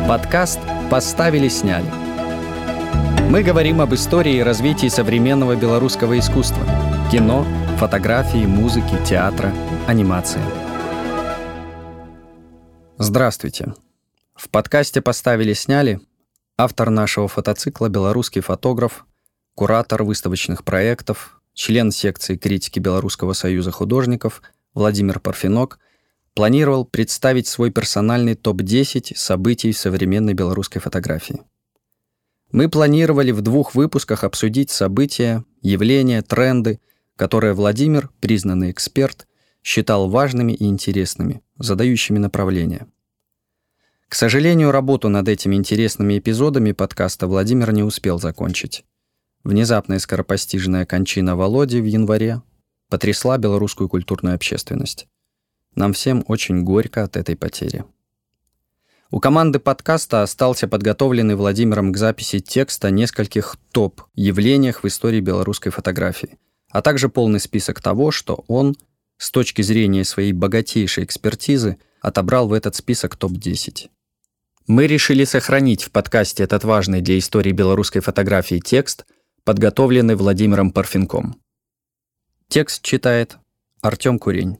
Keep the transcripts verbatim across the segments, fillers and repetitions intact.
Подкаст «Поставили-сняли». Мы говорим об истории и развитии современного белорусского искусства. Кино, фотографии, музыки, театра, анимации. Здравствуйте. В подкасте «Поставили-сняли» автор нашего фотоцикла, белорусский фотограф, куратор выставочных проектов, член секции критики Белорусского союза художников Владимир Парфенок планировал представить свой персональный топ десять событий в современной белорусской фотографии. Мы планировали в двух выпусках обсудить события, явления, тренды, которые Владимир, признанный эксперт, считал важными и интересными, задающими направление. К сожалению, работу над этими интересными эпизодами подкаста Владимир не успел закончить. Внезапная скоропостижная кончина Володи в январе потрясла белорусскую культурную общественность. Нам всем очень горько от этой потери. У команды подкаста остался подготовленный Владимиром к записи текст о нескольких топ-явлениях в истории белорусской фотографии, а также полный список того, что он, с точки зрения своей богатейшей экспертизы, отобрал в этот список топ десять. Мы решили сохранить в подкасте этот важный для истории белорусской фотографии текст, подготовленный Владимиром Парфенком. Текст читает Артем Курень.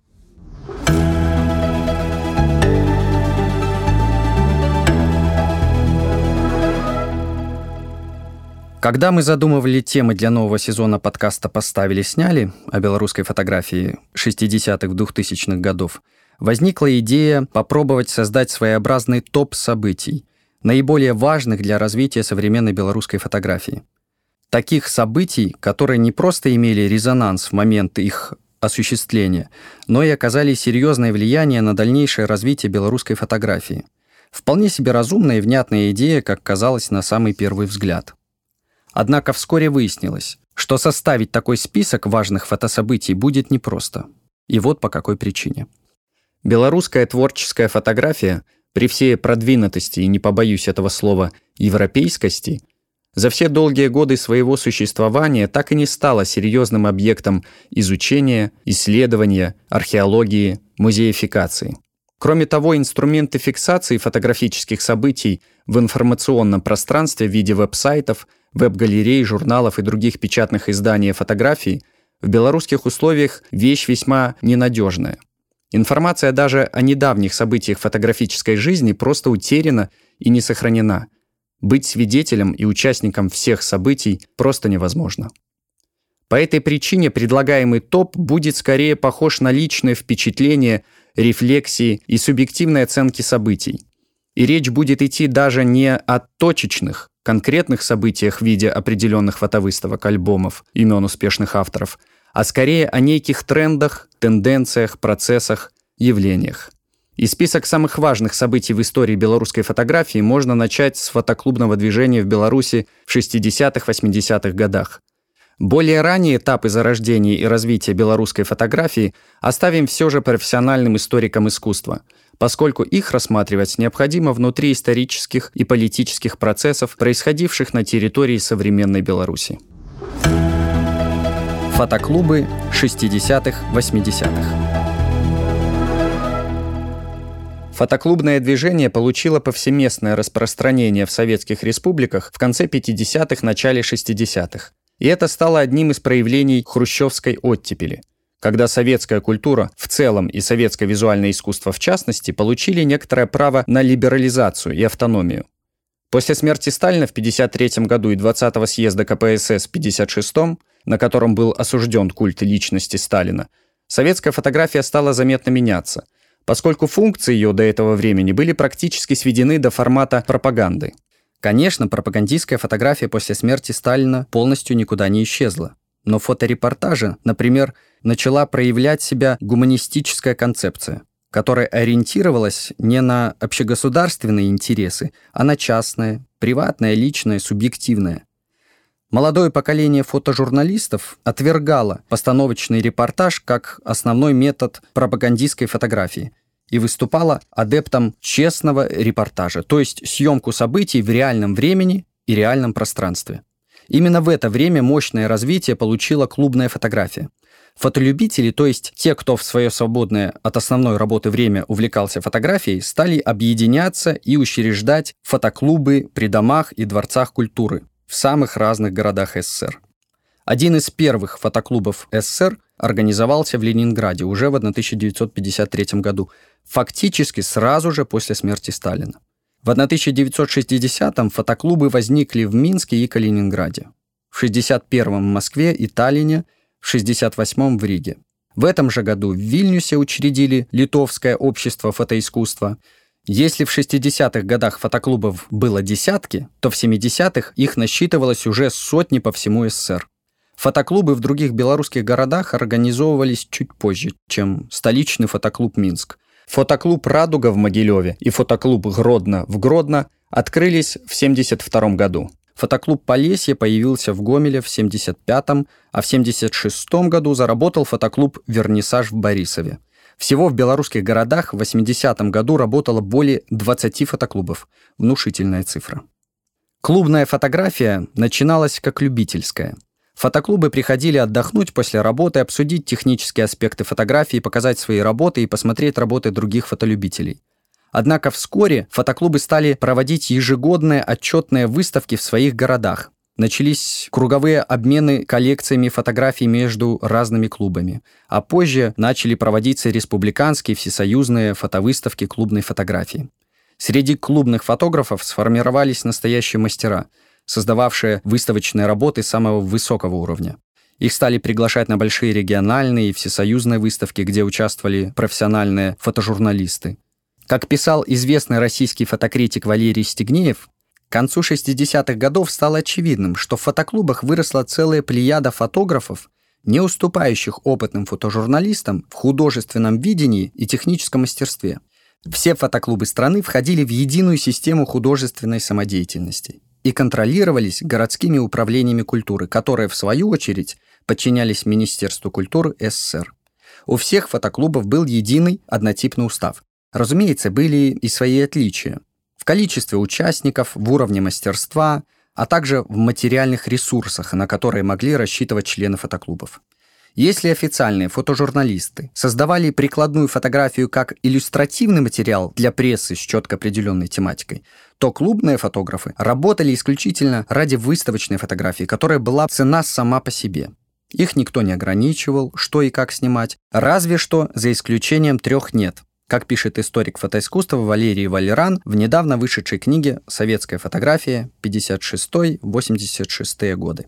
Когда мы задумывали темы для нового сезона подкаста «Поставили-сняли» о белорусской фотографии шестидесятых двухтысячных годов, возникла идея попробовать создать своеобразный топ событий, наиболее важных для развития современной белорусской фотографии. Таких событий, которые не просто имели резонанс в момент их осуществления, но и оказали серьезное влияние на дальнейшее развитие белорусской фотографии. Вполне себе разумная и внятная идея, как казалось на самый первый взгляд. Однако вскоре выяснилось, что составить такой список важных фотособытий будет непросто. И вот по какой причине. Белорусская творческая фотография, при всей продвинутости и, не побоюсь этого слова, европейскости, за все долгие годы своего существования так и не стала серьезным объектом изучения, исследования, археологии, музеификации. Кроме того, инструменты фиксации фотографических событий в информационном пространстве в виде веб-сайтов, веб-галерей, журналов и других печатных изданий фотографий в белорусских условиях вещь весьма ненадежная. Информация даже о недавних событиях фотографической жизни просто утеряна и не сохранена. Быть свидетелем и участником всех событий просто невозможно. По этой причине предлагаемый топ будет скорее похож на личное впечатление, рефлексии и субъективной оценки событий. И речь будет идти даже не о точечных, конкретных событиях в виде определенных фотовыставок, альбомов, имен успешных авторов, а скорее о неких трендах, тенденциях, процессах, явлениях. И список самых важных событий в истории белорусской фотографии можно начать с фотоклубного движения в Беларуси в шестидесятых-восьмидесятых годах. Более ранние этапы зарождения и развития белорусской фотографии оставим все же профессиональным историкам искусства, поскольку их рассматривать необходимо внутри исторических и политических процессов, происходивших на территории современной Беларуси. Фотоклубы шестидесятых-восьмидесятых. Фотоклубное движение получило повсеместное распространение в советских республиках в конце пятидесятых, начале шестидесятых. И это стало одним из проявлений хрущевской оттепели, когда советская культура в целом и советское визуальное искусство в частности получили некоторое право на либерализацию и автономию. После смерти Сталина в пятьдесят третьем году и двадцатого съезда ка пэ эс эс в пятьдесят шестом, на котором был осужден культ личности Сталина, советская фотография стала заметно меняться, поскольку функции ее до этого времени были практически сведены до формата пропаганды. Конечно, пропагандистская фотография после смерти Сталина полностью никуда не исчезла. Но в фоторепортаже, например, начала проявлять себя гуманистическая концепция, которая ориентировалась не на общегосударственные интересы, а на частное, приватное, личное, субъективное. Молодое поколение фотожурналистов отвергало постановочный репортаж как основной метод пропагандистской фотографии и выступала адептом честного репортажа, то есть съемку событий в реальном времени и реальном пространстве. Именно в это время мощное развитие получила клубная фотография. Фотолюбители, то есть те, кто в свое свободное от основной работы время увлекался фотографией, стали объединяться и учреждать фотоклубы при домах и дворцах культуры в самых разных городах СССР. Один из первых фотоклубов СССР организовался в Ленинграде уже в тысяча девятьсот пятьдесят третьем году, фактически сразу же после смерти Сталина. В тысяча девятьсот шестидесятом фотоклубы возникли в Минске и Калининграде, в шестьдесят первом в Москве и Таллине, в шестьдесят восьмом в Риге. В этом же году в Вильнюсе учредили Литовское общество фотоискусства. Если в шестидесятых годах фотоклубов было десятки, то в семидесятых их насчитывалось уже сотни по всему СССР. Фотоклубы в других белорусских городах организовывались чуть позже, чем столичный фотоклуб Минск. Фотоклуб «Радуга» в Могилеве и фотоклуб «Гродно» в Гродно открылись в семьдесят втором году. Фотоклуб «Полесье» появился в Гомеле в семьдесят пятом, а в семьдесят шестом году заработал фотоклуб «Вернисаж» в Борисове. Всего в белорусских городах в восьмидесятом году работало более двадцати фотоклубов. Внушительная цифра. Клубная фотография начиналась как любительская. Фотоклубы приходили отдохнуть после работы, обсудить технические аспекты фотографии, показать свои работы и посмотреть работы других фотолюбителей. Однако вскоре фотоклубы стали проводить ежегодные отчетные выставки в своих городах. Начались круговые обмены коллекциями фотографий между разными клубами, а позже начали проводиться республиканские всесоюзные фотовыставки клубной фотографии. Среди клубных фотографов сформировались настоящие мастера, создававшие выставочные работы самого высокого уровня. Их стали приглашать на большие региональные и всесоюзные выставки, где участвовали профессиональные фотожурналисты. Как писал известный российский фотокритик Валерий Стегнеев, к концу шестидесятых годов стало очевидным, что в фотоклубах выросла целая плеяда фотографов, не уступающих опытным фотожурналистам в художественном видении и техническом мастерстве. Все фотоклубы страны входили в единую систему художественной самодеятельности и контролировались городскими управлениями культуры, которые, в свою очередь, подчинялись Министерству культуры СССР. У всех фотоклубов был единый однотипный устав. Разумеется, были и свои отличия в количестве участников, в уровне мастерства, а также в материальных ресурсах, на которые могли рассчитывать члены фотоклубов. Если официальные фотожурналисты создавали прикладную фотографию как иллюстративный материал для прессы с четко определенной тематикой, то клубные фотографы работали исключительно ради выставочной фотографии, которая была ценна сама по себе. Их никто не ограничивал, что и как снимать, разве что за исключением трех «нет», как пишет историк фотоискусства Валерий Валеран в недавно вышедшей книге «Советская фотография. пятьдесят шестой — восемьдесят шестые годы».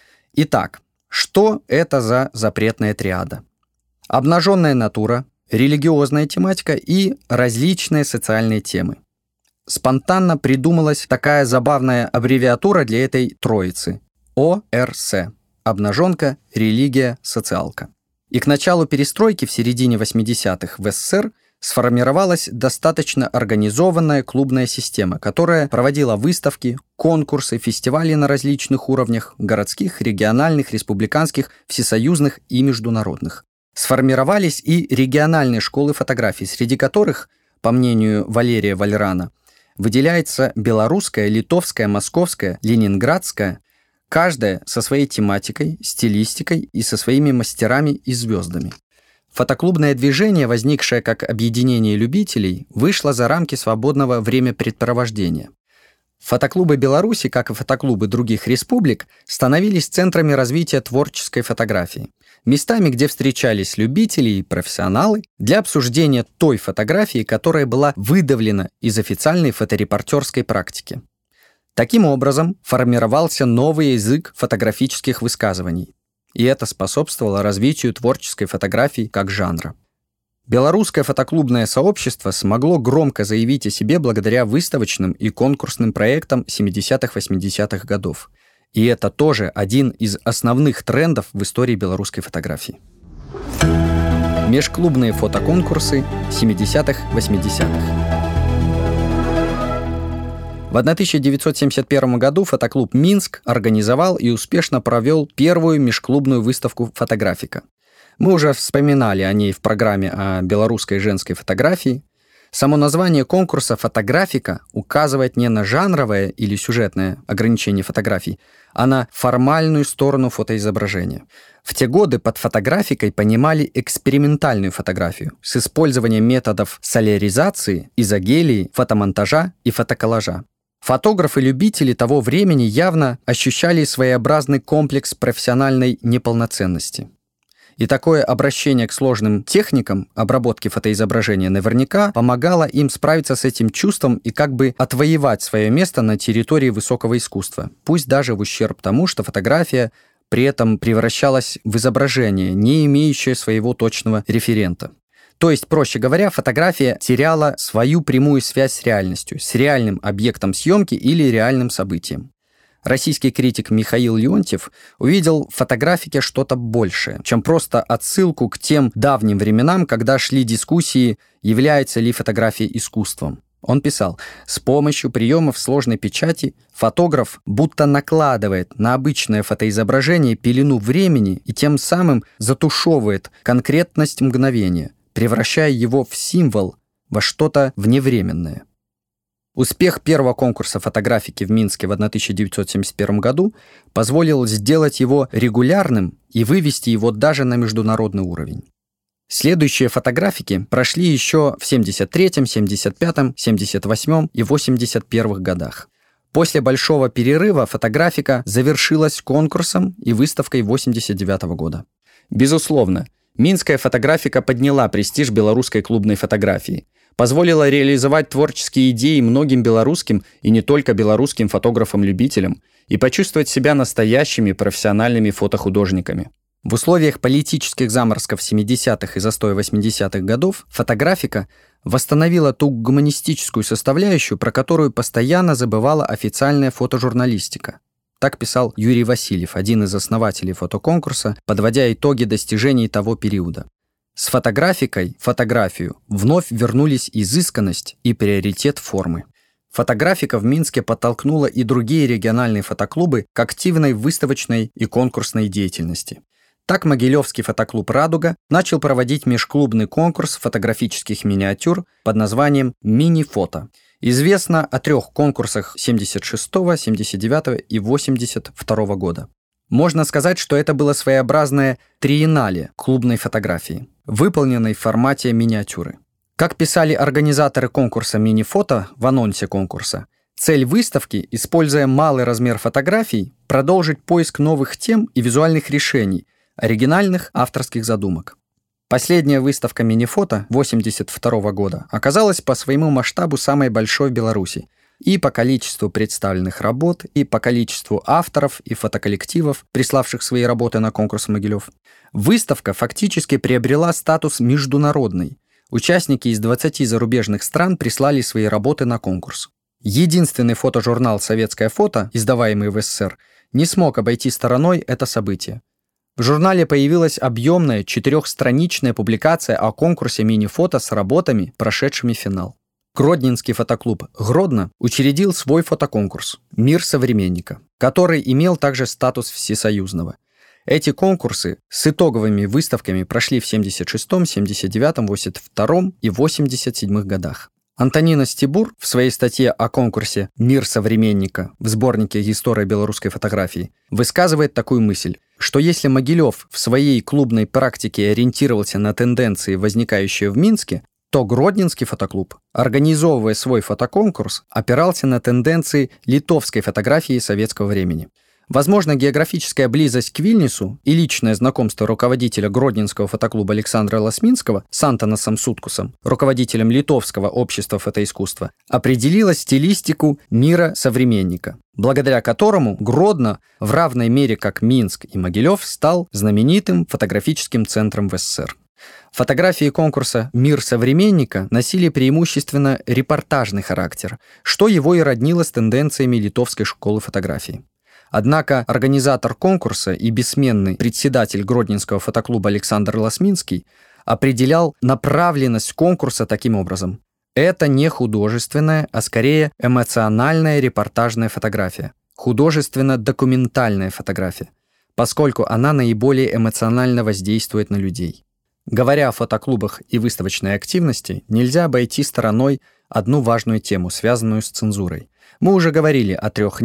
Итак, что это за запретная триада? Обнаженная натура, религиозная тематика и различные социальные темы. Спонтанно придумалась такая забавная аббревиатура для этой троицы – О Р С – обнаженка, религия, социалка. И к началу перестройки в середине восьмидесятых в СССР сформировалась достаточно организованная клубная система, которая проводила выставки, конкурсы, фестивали на различных уровнях – городских, региональных, республиканских, всесоюзных и международных. Сформировались и региональные школы фотографий, среди которых, по мнению Валерия Валерана, выделяется белорусская, литовская, московская, ленинградская, каждая со своей тематикой, стилистикой и со своими мастерами и звездами. Фотоклубное движение, возникшее как объединение любителей, вышло за рамки свободного времяпрепровождения. Фотоклубы Беларуси, как и фотоклубы других республик, становились центрами развития творческой фотографии, местами, где встречались любители и профессионалы для обсуждения той фотографии, которая была выдавлена из официальной фоторепортерской практики. Таким образом, формировался новый язык фотографических высказываний. И это способствовало развитию творческой фотографии как жанра. Белорусское фотоклубное сообщество смогло громко заявить о себе благодаря выставочным и конкурсным проектам семидесятых-восьмидесятых годов. И это тоже один из основных трендов в истории белорусской фотографии. Межклубные фотоконкурсы семидесятых-восьмидесятых. В тысяча девятьсот семьдесят первом году фотоклуб «Минск» организовал и успешно провел первую межклубную выставку «Фотографика». Мы уже вспоминали о ней в программе о белорусской женской фотографии. Само название конкурса «Фотографика» указывает не на жанровое или сюжетное ограничение фотографий, а на формальную сторону фотоизображения. В те годы под фотографикой понимали экспериментальную фотографию с использованием методов соляризации, изогелии, фотомонтажа и фотоколлажа. Фотографы-любители того времени явно ощущали своеобразный комплекс профессиональной неполноценности. И такое обращение к сложным техникам обработки фотоизображения наверняка помогало им справиться с этим чувством и как бы отвоевать свое место на территории высокого искусства, пусть даже в ущерб тому, что фотография при этом превращалась в изображение, не имеющее своего точного референта. То есть, проще говоря, фотография теряла свою прямую связь с реальностью, с реальным объектом съемки или реальным событием. Российский критик Михаил Леонтьев увидел в фотографике что-то большее, чем просто отсылку к тем давним временам, когда шли дискуссии, является ли фотография искусством. Он писал: «С помощью приемов сложной печати фотограф будто накладывает на обычное фотоизображение пелену времени и тем самым затушевывает конкретность мгновения, превращая его в символ, во что-то вневременное». Успех первого конкурса фотографики в Минске в тысяча девятьсот семьдесят первом году позволил сделать его регулярным и вывести его даже на международный уровень. Следующие фотографики прошли еще в семьдесят третьем, семьдесят пятом, семьдесят восьмом и восемьдесят первых годах. После большого перерыва фотографика завершилась конкурсом и выставкой восемьдесят девятого года. Безусловно, минская фотографика подняла престиж белорусской клубной фотографии, позволила реализовать творческие идеи многим белорусским и не только белорусским фотографам-любителям и почувствовать себя настоящими профессиональными фотохудожниками. В условиях политических заморозков семидесятых и застоя восьмидесятых годов фотографика восстановила ту гуманистическую составляющую, про которую постоянно забывала официальная фотожурналистика. Так писал Юрий Васильев, один из основателей фотоконкурса, подводя итоги достижений того периода. С фотографикой, фотографию, вновь вернулись изысканность и приоритет формы. Фотографика в Минске подтолкнула и другие региональные фотоклубы к активной выставочной и конкурсной деятельности. Так Могилевский фотоклуб «Радуга» начал проводить межклубный конкурс фотографических миниатюр под названием «Мини-фото». Известно о трех конкурсах семьдесят шестого, семьдесят девятого и восемьдесят второго года. Можно сказать, что это было своеобразное триеннале клубной фотографии, выполненной в формате миниатюры. Как писали организаторы конкурса «Мини-фото» в анонсе конкурса, цель выставки, используя малый размер фотографий, продолжить поиск новых тем и визуальных решений, оригинальных авторских задумок. Последняя выставка «Мини-фото» восемьдесят второго года оказалась по своему масштабу самой большой в Беларуси и по количеству представленных работ, и по количеству авторов и фотоколлективов, приславших свои работы на конкурс Могилев. Выставка фактически приобрела статус международной. Участники из двадцати зарубежных стран прислали свои работы на конкурс. Единственный фотожурнал «Советское фото», издаваемый в СССР, не смог обойти стороной это событие. В журнале появилась объемная четырехстраничная публикация о конкурсе мини-фото с работами, прошедшими финал. Гродненский фотоклуб «Гродно» учредил свой фотоконкурс «Мир современника», который имел также статус всесоюзного. Эти конкурсы с итоговыми выставками прошли в семьдесят шестом, семьдесят девятом, восемьдесят втором и восемьдесят седьмом годах. Антонина Стебур в своей статье о конкурсе «Мир современника» в сборнике «История белорусской фотографии» высказывает такую мысль, что если Могилев в своей клубной практике ориентировался на тенденции, возникающие в Минске, то Гродненский фотоклуб, организовывая свой фотоконкурс, опирался на тенденции литовской фотографии советского времени. Возможно, географическая близость к Вильнюсу и личное знакомство руководителя Гродненского фотоклуба Александра Лосминского с Антонасом Суткусом, руководителем Литовского общества фотоискусства, определило стилистику мира современника, благодаря которому Гродно в равной мере как Минск и Могилев стал знаменитым фотографическим центром в СССР. Фотографии конкурса «Мир современника» носили преимущественно репортажный характер, что его и роднило с тенденциями литовской школы фотографии. Однако организатор конкурса и бессменный председатель Гродненского фотоклуба Александр Лосминский определял направленность конкурса таким образом. Это не художественная, а скорее эмоциональная репортажная фотография, художественно-документальная фотография, поскольку она наиболее эмоционально воздействует на людей. Говоря о фотоклубах и выставочной активности, нельзя обойти стороной одну важную тему, связанную с цензурой. Мы уже говорили о трех «нет»,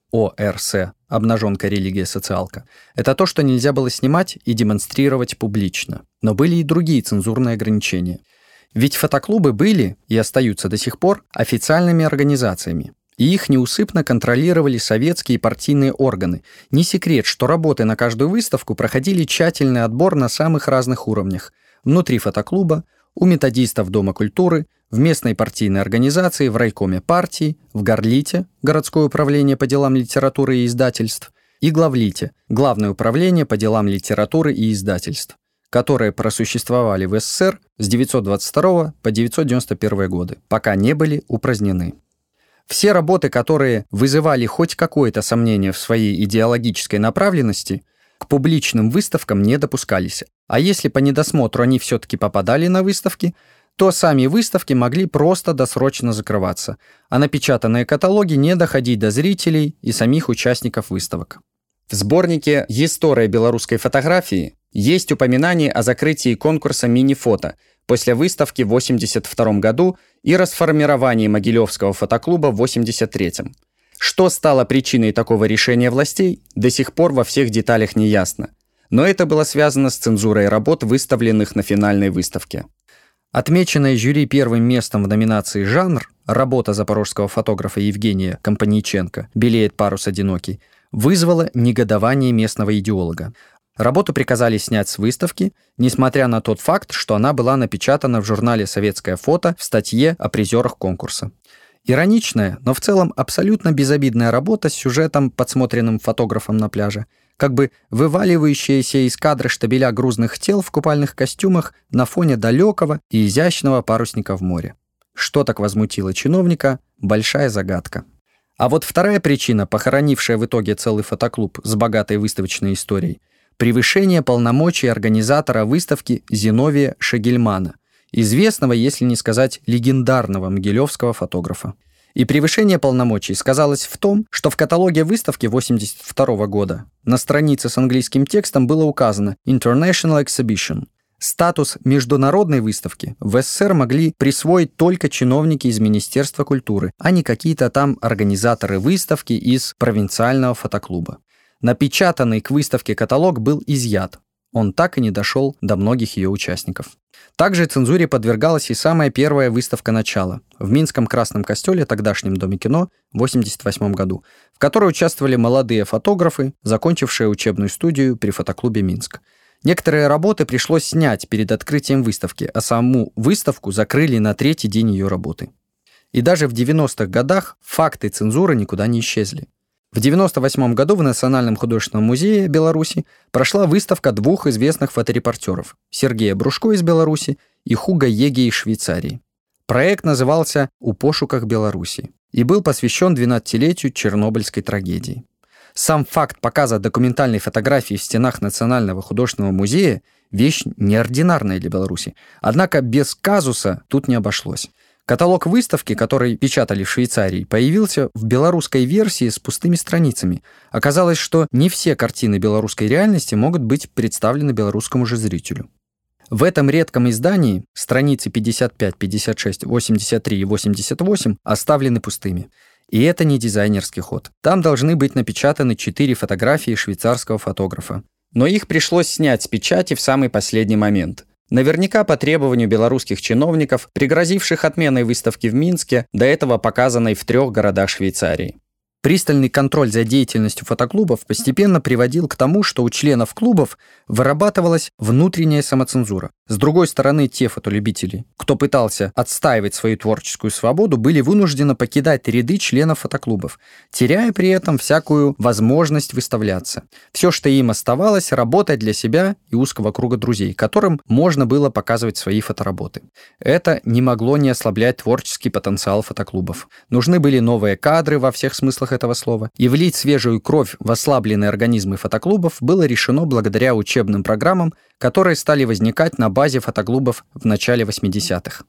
О Р С, обнаженка, религия, социалка, это то, что нельзя было снимать и демонстрировать публично. Но были и другие цензурные ограничения. Ведь фотоклубы были и остаются до сих пор официальными организациями. И их неусыпно контролировали советские и партийные органы. Не секрет, что работы на каждую выставку проходили тщательный отбор на самых разных уровнях. Внутри фотоклуба, у методистов Дома культуры, в местной партийной организации, в райкоме партии, в Горлите, городское управление по делам литературы и издательств, и Главлите, главное управление по делам литературы и издательств, которые просуществовали в С С С Р с девятьсот двадцать второго по девятьсот девяносто первый годы, пока не были упразднены. Все работы, которые вызывали хоть какое-то сомнение в своей идеологической направленности, к публичным выставкам не допускались. А если по недосмотру они все-таки попадали на выставки, то сами выставки могли просто досрочно закрываться, а напечатанные каталоги не доходить до зрителей и самих участников выставок. В сборнике «История белорусской фотографии» есть упоминание о закрытии конкурса «Мини-фото» после выставки в восемьдесят втором году и расформировании Могилевского фотоклуба в восемьдесят третьем. Что стало причиной такого решения властей, до сих пор во всех деталях не ясно. Но это было связано с цензурой работ, выставленных на финальной выставке. Отмеченная жюри первым местом в номинации «Жанр» работа запорожского фотографа Евгения Компанейченко «Белеет парус одинокий» вызвала негодование местного идеолога. Работу приказали снять с выставки, несмотря на тот факт, что она была напечатана в журнале «Советское фото» в статье о призерах конкурса. Ироничная, но в целом абсолютно безобидная работа с сюжетом, подсмотренным фотографом на пляже, как бы вываливающаяся из кадра штабеля грузных тел в купальных костюмах на фоне далекого и изящного парусника в море. Что так возмутило чиновника – большая загадка. А вот вторая причина, похоронившая в итоге целый фотоклуб с богатой выставочной историей – превышение полномочий организатора выставки Зиновия Шагельмана, известного, если не сказать легендарного могилевского фотографа. И превышение полномочий сказалось в том, что в каталоге выставки восемьдесят второго года на странице с английским текстом было указано «International Exhibition». Статус международной выставки в С С С Р могли присвоить только чиновники из Министерства культуры, а не какие-то там организаторы выставки из провинциального фотоклуба. Напечатанный к выставке каталог был изъят. Он так и не дошел до многих ее участников. Также цензуре подвергалась и самая первая выставка начала в Минском Красном Костеле, тогдашнем Доме кино, в восемьдесят восьмом году, в которой участвовали молодые фотографы, закончившие учебную студию при фотоклубе «Минск». Некоторые работы пришлось снять перед открытием выставки, а саму выставку закрыли на третий день ее работы. И даже в девяностых годах факты цензуры никуда не исчезли. В девяносто восьмом году в Национальном художественном музее Беларуси прошла выставка двух известных фоторепортеров – Сергея Брушко из Беларуси и Хуга Еге из Швейцарии. Проект назывался «У пошуках Беларуси» и был посвящен двенадцатилетию Чернобыльской трагедии. Сам факт показа документальной фотографии в стенах Национального художественного музея – вещь неординарная для Беларуси. Однако без казуса тут не обошлось. Каталог выставки, который печатали в Швейцарии, появился в белорусской версии с пустыми страницами. Оказалось, что не все картины белорусской реальности могут быть представлены белорусскому же зрителю. В этом редком издании страницы пятьдесят пять, пятьдесят шесть, восемьдесят три и восемьдесят восемь оставлены пустыми. И это не дизайнерский ход. Там должны быть напечатаны четыре фотографии швейцарского фотографа. Но их пришлось снять с печати в самый последний момент. Наверняка по требованию белорусских чиновников, пригрозивших отменой выставки в Минске, до этого показанной в трех городах Швейцарии. Пристальный контроль за деятельностью фотоклубов постепенно приводил к тому, что у членов клубов вырабатывалась внутренняя самоцензура. С другой стороны, те фотолюбители, кто пытался отстаивать свою творческую свободу, были вынуждены покидать ряды членов фотоклубов, теряя при этом всякую возможность выставляться. Все, что им оставалось, работать для себя и узкого круга друзей, которым можно было показывать свои фотоработы. Это не могло не ослаблять творческий потенциал фотоклубов. Нужны были новые кадры во всех смыслах этого слова, и влить свежую кровь в ослабленные организмы фотоклубов было решено благодаря учебным программам, которые стали возникать на базе фотоклубов в начале восьмидесятых.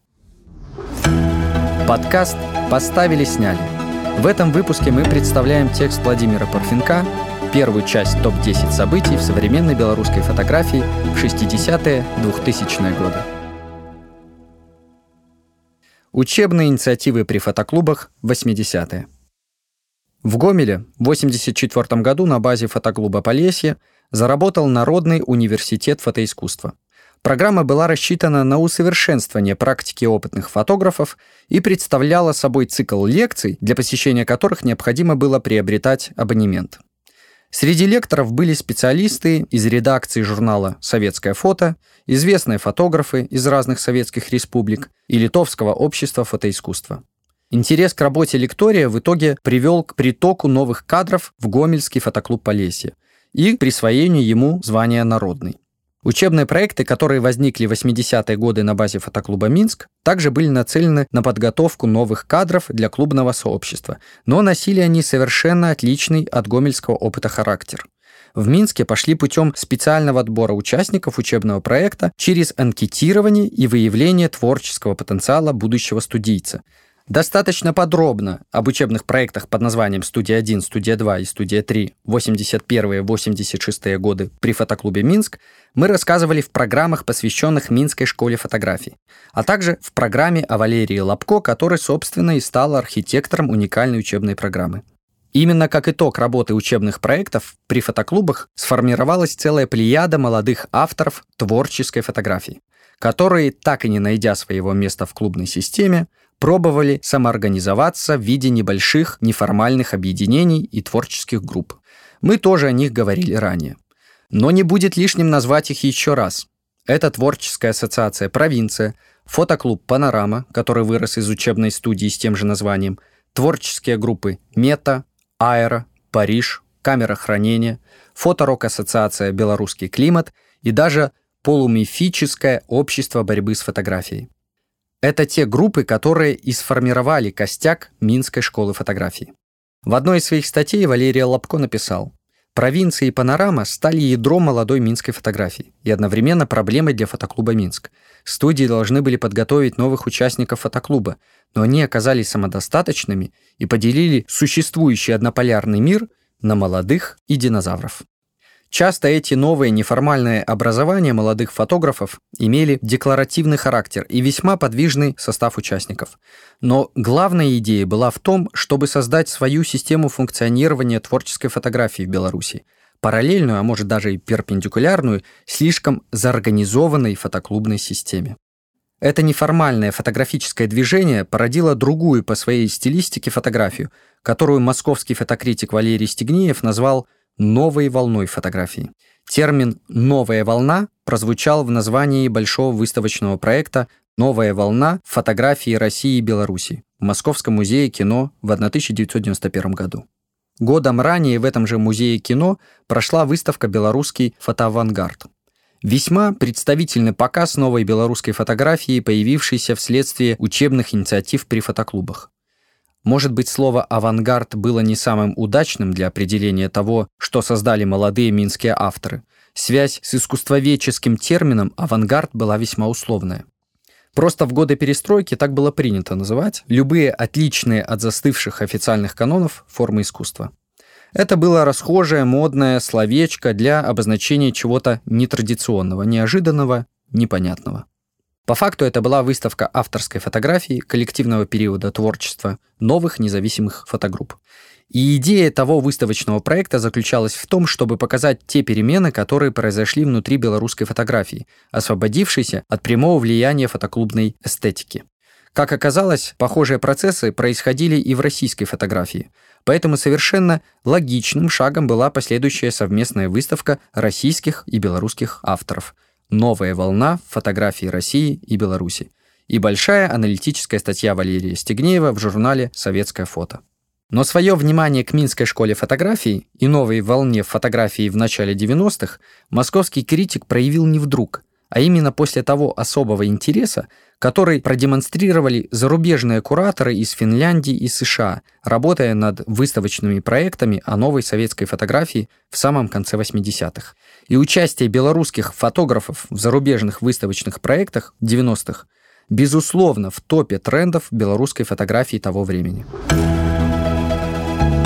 Подкаст «Поставили-сняли». В этом выпуске мы представляем текст Владимира Парфенка, первую часть топ десять событий в современной белорусской фотографии в шестидесятые - двухтысячные годы. Учебные инициативы при фотоклубах в восьмидесятые. В Гомеле в восемьдесят четвёртом году на базе фотоклуба «Полесье» заработал Народный университет фотоискусства. Программа была рассчитана на усовершенствование практики опытных фотографов и представляла собой цикл лекций, для посещения которых необходимо было приобретать абонемент. Среди лекторов были специалисты из редакции журнала «Советское фото», известные фотографы из разных советских республик и Литовского общества фотоискусства. Интерес к работе лектория в итоге привел к притоку новых кадров в Гомельский фотоклуб «Полесье» и к присвоению ему звания «Народный». Учебные проекты, которые возникли в восьмидесятые годы на базе фотоклуба «Минск», также были нацелены на подготовку новых кадров для клубного сообщества, но носили они совершенно отличный от гомельского опыта характер. В Минске пошли путем специального отбора участников учебного проекта через анкетирование и выявление творческого потенциала будущего студийца. Достаточно подробно об учебных проектах под названием «Студия один», «Студия два» и «Студия три» восемьдесят первые — восемьдесят шестые годы при фотоклубе «Минск» мы рассказывали в программах, посвященных Минской школе фотографии, а также в программе о Валерии Лапко, который, собственно, и стал архитектором уникальной учебной программы. Именно как итог работы учебных проектов при фотоклубах сформировалась целая плеяда молодых авторов творческой фотографии, которые, так и не найдя своего места в клубной системе, пробовали самоорганизоваться в виде небольших неформальных объединений и творческих групп. Мы тоже о них говорили ранее. Но не будет лишним назвать их еще раз. Это творческая ассоциация «Провинция», фотоклуб «Панорама», который вырос из учебной студии с тем же названием, творческие группы «Мета», «Аэро», «Париж», «Камера хранения», фоторок-ассоциация «Белорусский климат» и даже полумифическое общество борьбы с фотографией. Это те группы, которые и сформировали костяк Минской школы фотографии. В одной из своих статей Валерий Лапко написал: «Провинция и Панорама стали ядром молодой минской фотографии и одновременно проблемой для фотоклуба «Минск». Студии должны были подготовить новых участников фотоклуба, но они оказались самодостаточными и поделили существующий однополярный мир на молодых и динозавров». Часто эти новые неформальные образования молодых фотографов имели декларативный характер и весьма подвижный состав участников. Но главная идея была в том, чтобы создать свою систему функционирования творческой фотографии в Беларуси, параллельную, а может даже и перпендикулярную, слишком заорганизованной фотоклубной системе. Это неформальное фотографическое движение породило другую по своей стилистике фотографию, которую московский фотокритик Валерий Стегнеев назвал «новой волной фотографии». Термин «новая волна» прозвучал в названии большого выставочного проекта «Новая волна фотографии России и Беларуси» в Московском музее кино в тысяча девятьсот девяносто первом году. Годом ранее в этом же музее кино прошла выставка «Белорусский фотоавангард». Весьма представительный показ новой белорусской фотографии, появившейся вследствие учебных инициатив при фотоклубах. Может быть, слово «авангард» было не самым удачным для определения того, что создали молодые минские авторы. Связь с искусствоведческим термином «авангард» была весьма условная. Просто в годы перестройки так было принято называть любые отличные от застывших официальных канонов формы искусства. Это было расхожее, модное словечко для обозначения чего-то нетрадиционного, неожиданного, непонятного. По факту это была выставка авторской фотографии коллективного периода творчества новых независимых фотогрупп. И идея того выставочного проекта заключалась в том, чтобы показать те перемены, которые произошли внутри белорусской фотографии, освободившейся от прямого влияния фотоклубной эстетики. Как оказалось, похожие процессы происходили и в российской фотографии, поэтому совершенно логичным шагом была последующая совместная выставка российских и белорусских авторов «Новая волна фотографии России и Беларуси» и большая аналитическая статья Валерия Стегнеева в журнале «Советское фото». Но свое внимание к Минской школе фотографии и новой волне фотографии в начале девяностых московский критик проявил не вдруг, а именно после того особого интереса, который продемонстрировали зарубежные кураторы из Финляндии и США, работая над выставочными проектами о новой советской фотографии в самом конце восьмидесятых. И участие белорусских фотографов в зарубежных выставочных проектах девяностых, безусловно, в топе трендов белорусской фотографии того времени.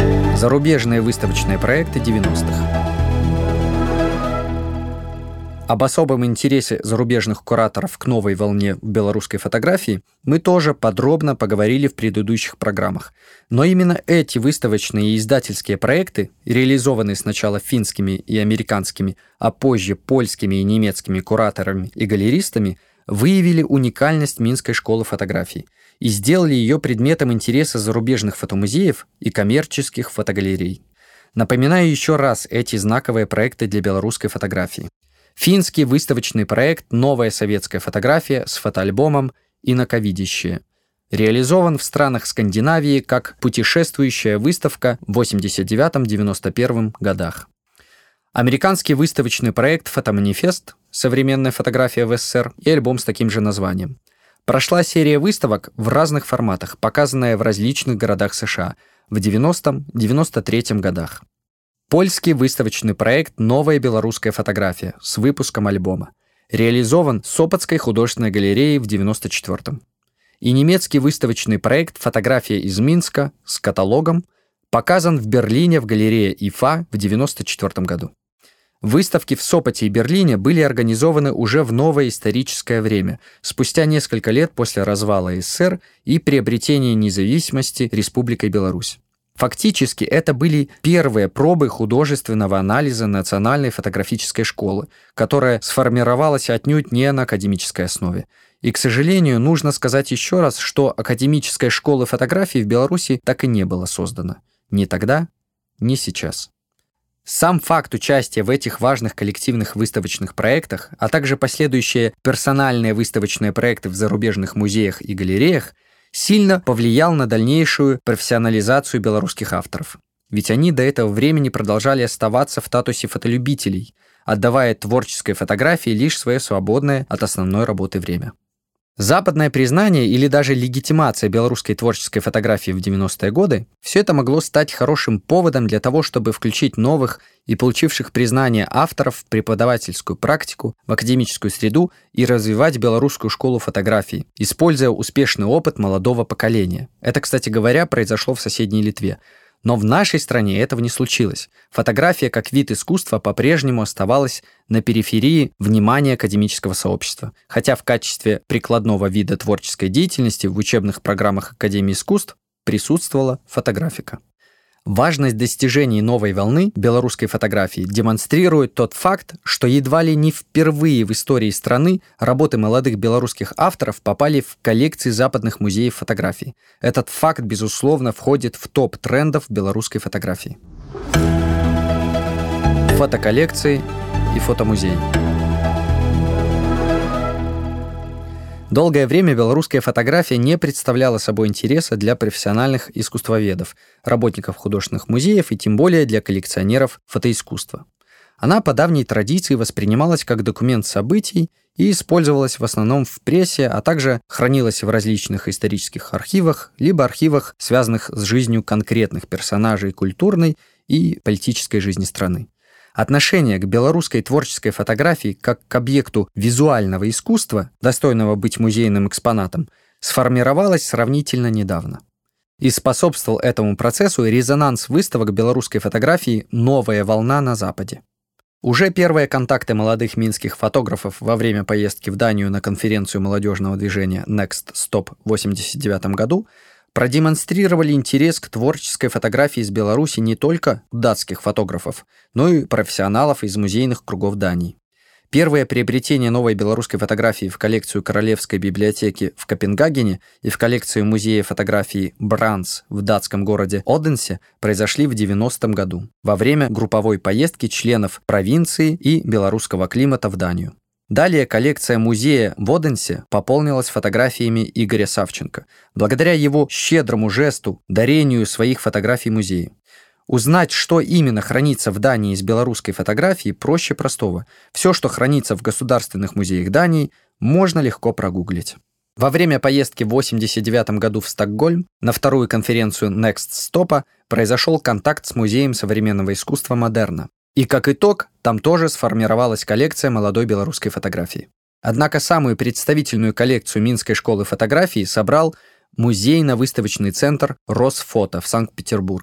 Зарубежные выставочные проекты девяностых. Об особом интересе зарубежных кураторов к новой волне в белорусской фотографии мы тоже подробно поговорили в предыдущих программах. Но именно эти выставочные и издательские проекты, реализованные сначала финскими и американскими, а позже польскими и немецкими кураторами и галеристами, выявили уникальность Минской школы фотографии и сделали ее предметом интереса зарубежных фотомузеев и коммерческих фотогалерей. Напоминаю еще раз эти знаковые проекты для белорусской фотографии. Финский выставочный проект «Новая советская фотография» с фотоальбомом «Инаковидящее». Реализован в странах Скандинавии как путешествующая выставка в восемьдесят девятом — девяносто первом годах. Американский выставочный проект «Фотоманифест. Современная фотография в СССР» и альбом с таким же названием. Прошла серия выставок в разных форматах, показанная в различных городах США в девяностом — девяносто третьем годах. Польский выставочный проект «Новая белорусская фотография» с выпуском альбома. Реализован Сопотской художественной галереей в девяносто четвёртом. И немецкий выставочный проект «Фотография из Минска» с каталогом показан в Берлине в галерее ИФА в девяносто четвёртом году. Выставки в Сопоте и Берлине были организованы уже в новое историческое время, спустя несколько лет после развала СССР и приобретения независимости Республикой Беларусь. Фактически, это были первые пробы художественного анализа национальной фотографической школы, которая сформировалась отнюдь не на академической основе. И, к сожалению, нужно сказать еще раз, что академической школы фотографии в Беларуси так и не было создано. Ни тогда, ни сейчас. Сам факт участия в этих важных коллективных выставочных проектах, а также последующие персональные выставочные проекты в зарубежных музеях и галереях сильно повлиял на дальнейшую профессионализацию белорусских авторов. Ведь они до этого времени продолжали оставаться в статусе фотолюбителей, отдавая творческой фотографии лишь свое свободное от основной работы время. Западное признание или даже легитимация белорусской творческой фотографии в девяностые годы – все это могло стать хорошим поводом для того, чтобы включить новых и получивших признание авторов в преподавательскую практику, в академическую среду и развивать белорусскую школу фотографии, используя успешный опыт молодого поколения. Это, кстати говоря, произошло в соседней Литве. Но в нашей стране этого не случилось. Фотография как вид искусства по-прежнему оставалась на периферии внимания академического сообщества, хотя в качестве прикладного вида творческой деятельности в учебных программах Академии искусств присутствовала фотографика. Важность достижений новой волны белорусской фотографии демонстрирует тот факт, что едва ли не впервые в истории страны работы молодых белорусских авторов попали в коллекции западных музеев фотографии. Этот факт, безусловно, входит в топ трендов белорусской фотографии. Фотоколлекции и фотомузеи. Долгое время белорусская фотография не представляла собой интереса для профессиональных искусствоведов, работников художественных музеев и тем более для коллекционеров фотоискусства. Она по давней традиции воспринималась как документ событий и использовалась в основном в прессе, а также хранилась в различных исторических архивах, либо архивах, связанных с жизнью конкретных персонажей культурной и политической жизни страны. Отношение к белорусской творческой фотографии как к объекту визуального искусства, достойного быть музейным экспонатом, сформировалось сравнительно недавно. И способствовал этому процессу резонанс выставок белорусской фотографии «Новая волна на Западе». Уже первые контакты молодых минских фотографов во время поездки в Данию на конференцию молодежного движения Next Stop в восемьдесят девятом году продемонстрировали интерес к творческой фотографии из Беларуси не только датских фотографов, но и профессионалов из музейных кругов Дании. Первое приобретение новой белорусской фотографии в коллекцию Королевской библиотеки в Копенгагене и в коллекцию музея фотографии Бранс в датском городе Оденсе произошли в девяностом году, во время групповой поездки членов провинции и белорусского климата в Данию. Далее коллекция музея в Оденсе пополнилась фотографиями Игоря Савченко, благодаря его щедрому жесту, дарению своих фотографий музею. Узнать, что именно хранится в Дании из белорусской фотографии, проще простого. Все, что хранится в государственных музеях Дании, можно легко прогуглить. Во время поездки в восемьдесят девятом году в Стокгольм на вторую конференцию Next Stop произошел контакт с Музеем современного искусства «Модерна». И как итог, там тоже сформировалась коллекция молодой белорусской фотографии. Однако самую представительную коллекцию Минской школы фотографии собрал музейно-выставочный центр «Росфото» в Санкт-Петербурге.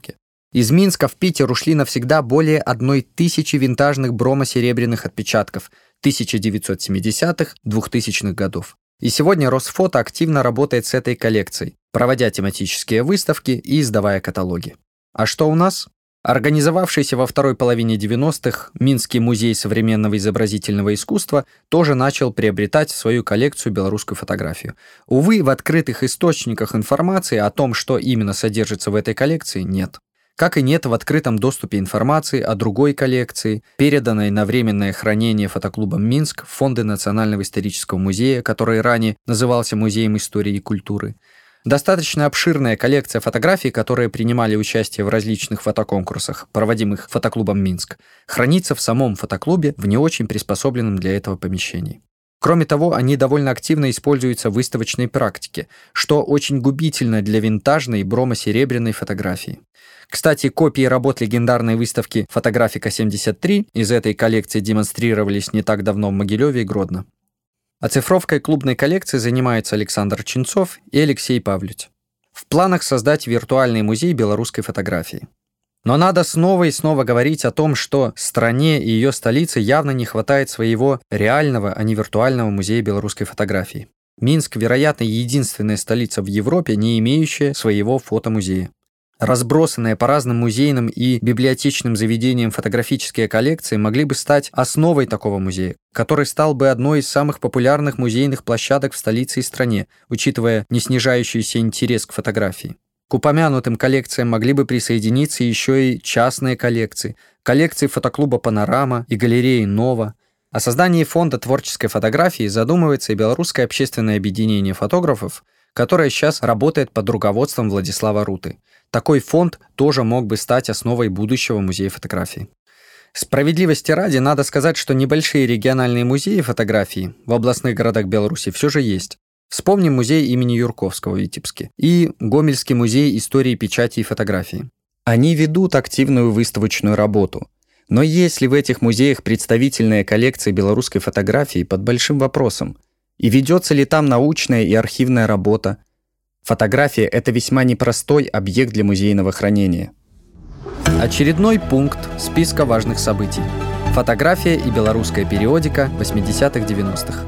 Из Минска в Питер ушли навсегда более одной тысячи винтажных бромо-серебряных отпечатков тысяча девятьсот семидесятых - двухтысячных годов. И сегодня Росфото активно работает с этой коллекцией, проводя тематические выставки и издавая каталоги. А что у нас? Организовавшийся во второй половине девяностых Минский музей современного изобразительного искусства тоже начал приобретать в свою коллекцию белорусскую фотографию. Увы, в открытых источниках информации о том, что именно содержится в этой коллекции, нет. Как и нет в открытом доступе информации о другой коллекции, переданной на временное хранение фотоклубом «Минск» в фонды Национального исторического музея, который ранее назывался Музеем истории и культуры. Достаточно обширная коллекция фотографий, которые принимали участие в различных фотоконкурсах, проводимых фотоклубом «Минск», хранится в самом фотоклубе в не очень приспособленном для этого помещении. Кроме того, они довольно активно используются в выставочной практике, что очень губительно для винтажной бромо-серебряной фотографии. Кстати, копии работ легендарной выставки «Фотографика семьдесят три» из этой коллекции демонстрировались не так давно в Могилеве и Гродно. Оцифровкой клубной коллекции занимаются Александр Ченцов и Алексей Павлють. В планах создать виртуальный музей белорусской фотографии. Но надо снова и снова говорить о том, что стране и ее столице явно не хватает своего реального, а не виртуального музея белорусской фотографии. Минск, вероятно, единственная столица в Европе, не имеющая своего фотомузея. Разбросанные по разным музейным и библиотечным заведениям фотографические коллекции могли бы стать основой такого музея, который стал бы одной из самых популярных музейных площадок в столице и стране, учитывая не снижающийся интерес к фотографии. К упомянутым коллекциям могли бы присоединиться еще и частные коллекции, коллекции фотоклуба «Панорама» и галереи «Нова». О создании фонда творческой фотографии задумывается и Белорусское общественное объединение фотографов, которое сейчас работает под руководством Владислава Руты. Такой фонд тоже мог бы стать основой будущего музея фотографии. Справедливости ради, надо сказать, что небольшие региональные музеи фотографии в областных городах Беларуси все же есть. Вспомним музей имени Юрковского в Витебске и Гомельский музей истории печати и фотографии. Они ведут активную выставочную работу. Но есть ли в этих музеях представительная коллекция белорусской фотографии под большим вопросом? И ведется ли там научная и архивная работа? Фотография – это весьма непростой объект для музейного хранения. Очередной пункт списка важных событий. Фотография и белорусская периодика восьмидесятых-девяностых.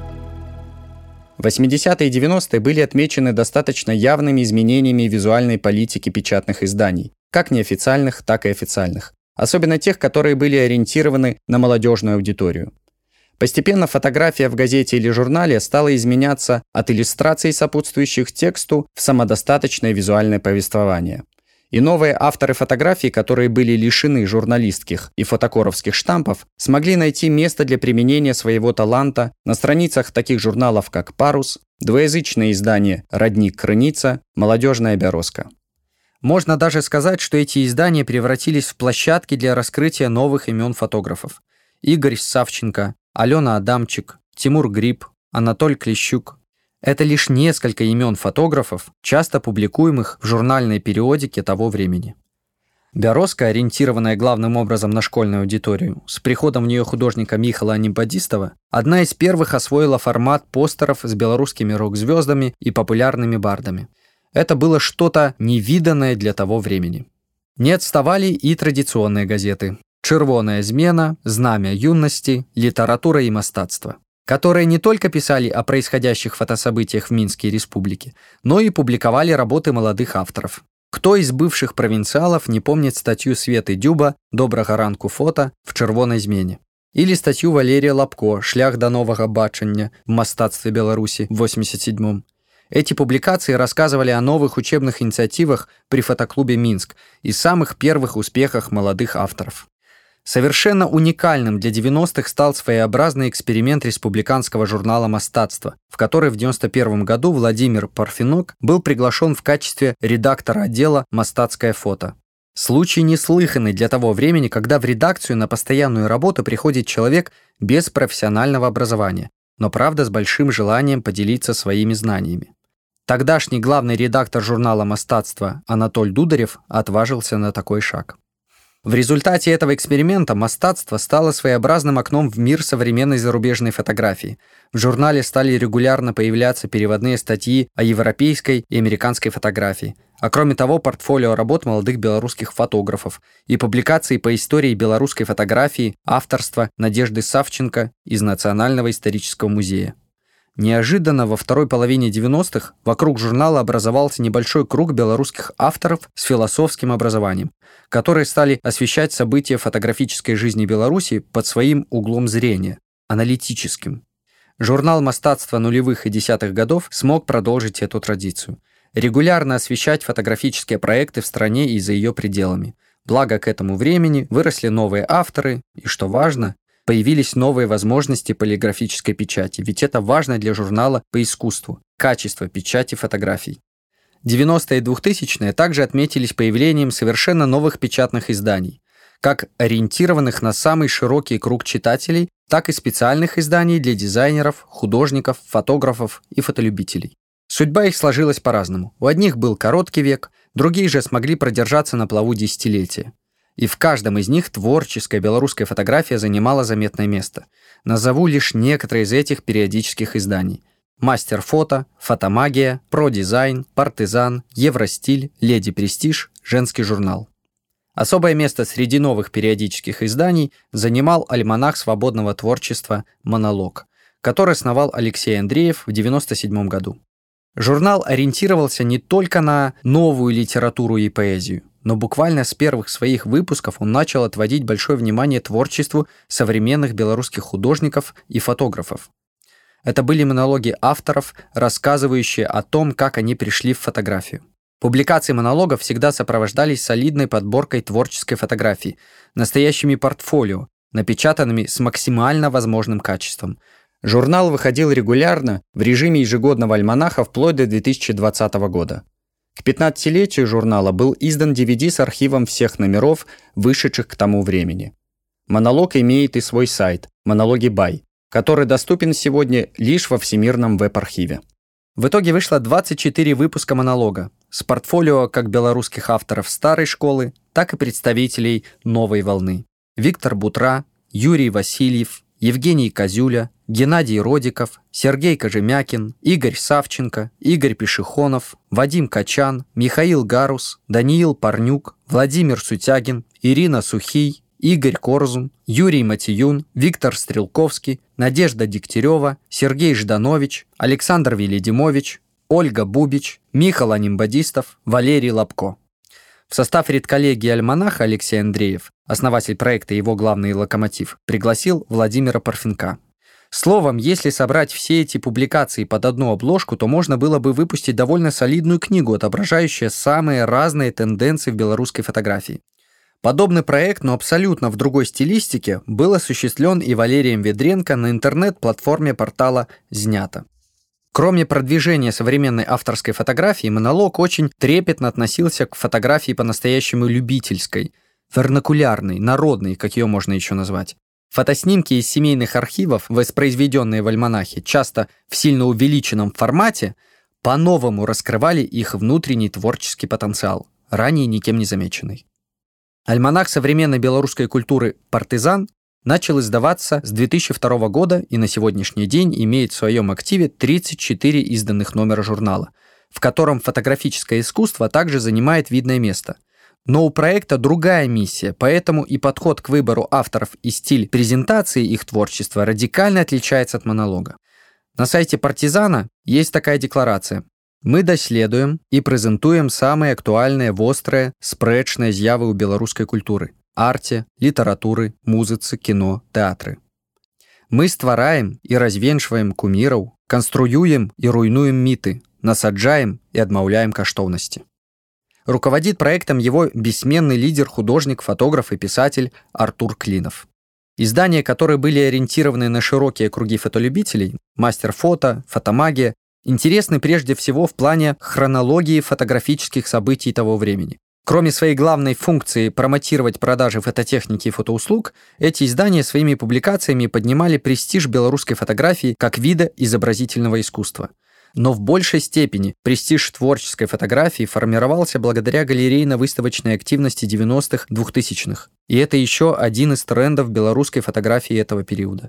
восьмидесятые и девяностые были отмечены достаточно явными изменениями визуальной политики печатных изданий, как неофициальных, так и официальных, особенно тех, которые были ориентированы на молодежную аудиторию. Постепенно фотография в газете или журнале стала изменяться от иллюстраций, сопутствующих тексту, в самодостаточное визуальное повествование. И новые авторы фотографий, которые были лишены журналистских и фотокоровских штампов, смогли найти место для применения своего таланта на страницах таких журналов, как «Парус», двуязычное издание «Родник Крыница», «Молодежная Березка». Можно даже сказать, что эти издания превратились в площадки для раскрытия новых имен фотографов. Игорь Савченко, Алена Адамчик, Тимур Гриб, Анатоль Клещук. Это лишь несколько имен фотографов, часто публикуемых в журнальной периодике того времени. Березка, ориентированная главным образом на школьную аудиторию, с приходом в нее художника Михала Анибадистова, одна из первых освоила формат постеров с белорусскими рок-звездами и популярными бардами. Это было что-то невиданное для того времени. Не отставали и традиционные газеты «Червоная змена», «Знамя юности», «Литература и мастацтво», которые не только писали о происходящих фотособытиях в Минске и Республике, но и публиковали работы молодых авторов. Кто из бывших провинциалов не помнит статью Светы Дюба «Добрага ранку фото» в «Червоной змене»? Или статью Валерия Лапко «Шлях до нового бачення» в «Мастацтве Беларуси» в восемьдесят седьмом. Эти публикации рассказывали о новых учебных инициативах при фотоклубе «Минск» и самых первых успехах молодых авторов. Совершенно уникальным для девяностых стал своеобразный эксперимент республиканского журнала «Мастацтво», в который в девяносто первом году Владимир Парфенок был приглашен в качестве редактора отдела «Мастацкое фото». Случай неслыханный для того времени, когда в редакцию на постоянную работу приходит человек без профессионального образования, но, правда, с большим желанием поделиться своими знаниями. Тогдашний главный редактор журнала «Мастацтво» Анатоль Дударев отважился на такой шаг. В результате этого эксперимента «Мастацтво» стало своеобразным окном в мир современной зарубежной фотографии. В журнале стали регулярно появляться переводные статьи о европейской и американской фотографии, А кроме того, портфолио работ молодых белорусских фотографов и публикации по истории белорусской фотографии авторства Надежды Савченко из Национального исторического музея. Неожиданно во второй половине девяностых вокруг журнала образовался небольшой круг белорусских авторов с философским образованием, которые стали освещать события фотографической жизни Беларуси под своим углом зрения, аналитическим. Журнал «Мастацтва нулевых и десятых годов» смог продолжить эту традицию, регулярно освещать фотографические проекты в стране и за ее пределами. Благо к этому времени выросли новые авторы и, что важно, появились новые возможности полиграфической печати, ведь это важно для журнала по искусству, качество печати фотографий. девяностые и двухтысячные также отметились появлением совершенно новых печатных изданий, как ориентированных на самый широкий круг читателей, так и специальных изданий для дизайнеров, художников, фотографов и фотолюбителей. Судьба их сложилась по-разному. У одних был короткий век, другие же смогли продержаться на плаву десятилетия. И в каждом из них творческая белорусская фотография занимала заметное место. Назову лишь некоторые из этих периодических изданий. «Мастер фото», «Фотомагия», «Продизайн», «Партизан», «Евростиль», «Леди Престиж», «Женский журнал». Особое место среди новых периодических изданий занимал альманах свободного творчества «Монолог», который основал Алексей Андреев в девяносто седьмом году. Журнал ориентировался не только на новую литературу и поэзию, но буквально с первых своих выпусков он начал отводить большое внимание творчеству современных белорусских художников и фотографов. Это были монологи авторов, рассказывающие о том, как они пришли в фотографию. Публикации монологов всегда сопровождались солидной подборкой творческой фотографии, настоящими портфолио, напечатанными с максимально возможным качеством. Журнал выходил регулярно в режиме ежегодного альманаха вплоть до две тысячи двадцатого года. К пятнадцатилетию журнала был издан ди ви ди с архивом всех номеров, вышедших к тому времени. «Монолог» имеет и свой сайт «Монологи Бай», который доступен сегодня лишь во всемирном веб-архиве. В итоге вышло двадцать четыре выпуска «Монолога» с портфолио как белорусских авторов старой школы, так и представителей новой волны. Виктор Бутра, Юрий Васильев, Евгений Козюля, Геннадий Родиков, Сергей Кожемякин, Игорь Савченко, Игорь Пешехонов, Вадим Качан, Михаил Гарус, Даниил Парнюк, Владимир Сутягин, Ирина Сухий, Игорь Корзун, Юрий Матиюн, Виктор Стрелковский, Надежда Дегтярева, Сергей Жданович, Александр Велидимович, Ольга Бубич, Михаил Анимбадистов, Валерий Лобко. В состав редколлегии альманаха Алексей Андреев, основатель проекта и его главный локомотив, пригласил Владимира Парфенка. Словом, если собрать все эти публикации под одну обложку, то можно было бы выпустить довольно солидную книгу, отображающую самые разные тенденции в белорусской фотографии. Подобный проект, но абсолютно в другой стилистике, был осуществлен и Валерием Ведренко на интернет-платформе портала «Знято». Кроме продвижения современной авторской фотографии, «Монолог» очень трепетно относился к фотографии по-настоящему любительской, вернакулярной, народной, как ее можно еще назвать. Фотоснимки из семейных архивов, воспроизведенные в альманахе, часто в сильно увеличенном формате, по-новому раскрывали их внутренний творческий потенциал, ранее никем не замеченный. Альманах современной белорусской культуры «Партизан» начал издаваться с две тысячи второго года и на сегодняшний день имеет в своем активе тридцать четыре изданных номера журнала, в котором фотографическое искусство также занимает видное место. Но у проекта другая миссия, поэтому и подход к выбору авторов и стиль презентации их творчества радикально отличается от «Монолога». На сайте «Партизана» есть такая декларация: «Мы даследуем и прэзентуем самыя актуальныя, вострыя, спрэчныя з'явы ў беларускай культуры, арте, літаратуры, музыцы, кіно, тэатры. Мы ствараем і развенчваем куміраў, канструюем і руйнуем міты, насаджаем і адмаўляем каштоўнасці». Руководит проектом его бессменный лидер, художник, фотограф и писатель Артур Клинов. Издания, которые были ориентированы на широкие круги фотолюбителей, «Мастер фото», «Фотомагия», интересны прежде всего в плане хронологии фотографических событий того времени. Кроме своей главной функции промотировать продажи фототехники и фотоуслуг, эти издания своими публикациями поднимали престиж белорусской фотографии как вида изобразительного искусства. Но в большей степени престиж творческой фотографии формировался благодаря галерейно-выставочной активности девяностых, двухтысячных. И это еще один из трендов белорусской фотографии этого периода.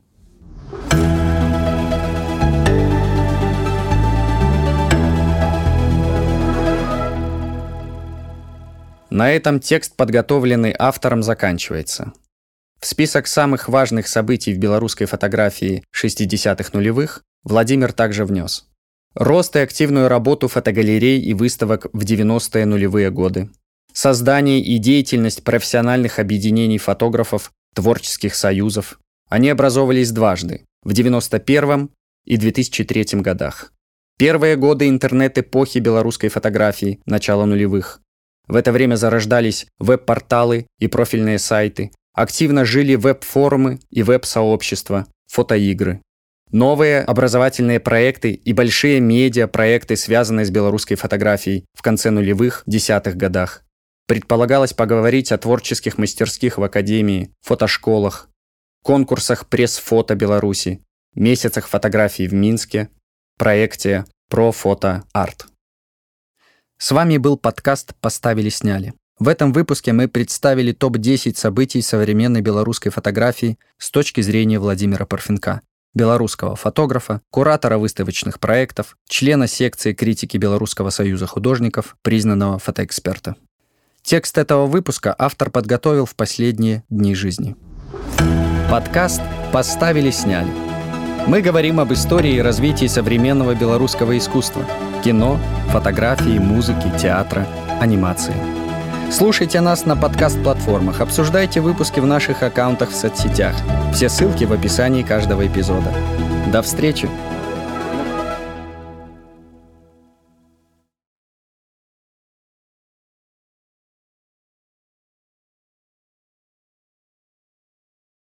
На этом текст, подготовленный автором, заканчивается. В список самых важных событий в белорусской фотографии шестидесятых нулевых Владимир также внес рост и активную работу фотогалерей и выставок в девяностые нулевые годы, создание и деятельность профессиональных объединений фотографов, творческих союзов. Они образовывались дважды – в девяносто первом и две тысячи третьем годах. Первые годы интернет-эпохи белорусской фотографии, начало нулевых. В это время зарождались веб-порталы и профильные сайты, активно жили веб-форумы и веб-сообщества, фотоигры. Новые образовательные проекты и большие медиа-проекты, связанные с белорусской фотографией в конце нулевых, десятых годах. Предполагалось поговорить о творческих мастерских в академии, фотошколах, конкурсах пресс-фото Беларуси, месяцах фотографий в Минске, проекте «Про-фото-арт». С вами был подкаст «Поставили-сняли». В этом выпуске мы представили топ десять событий современной белорусской фотографии с точки зрения Владимира Парфенка, белорусского фотографа, куратора выставочных проектов, члена секции критики Белорусского союза художников, признанного фотоэксперта. Текст этого выпуска автор подготовил в последние дни жизни. Подкаст «Поставили-сняли». Мы говорим об истории и развитии современного белорусского искусства – кино, фотографии, музыки, театра, анимации. Слушайте нас на подкаст-платформах, обсуждайте выпуски в наших аккаунтах в соцсетях. Все ссылки в описании каждого эпизода. До встречи!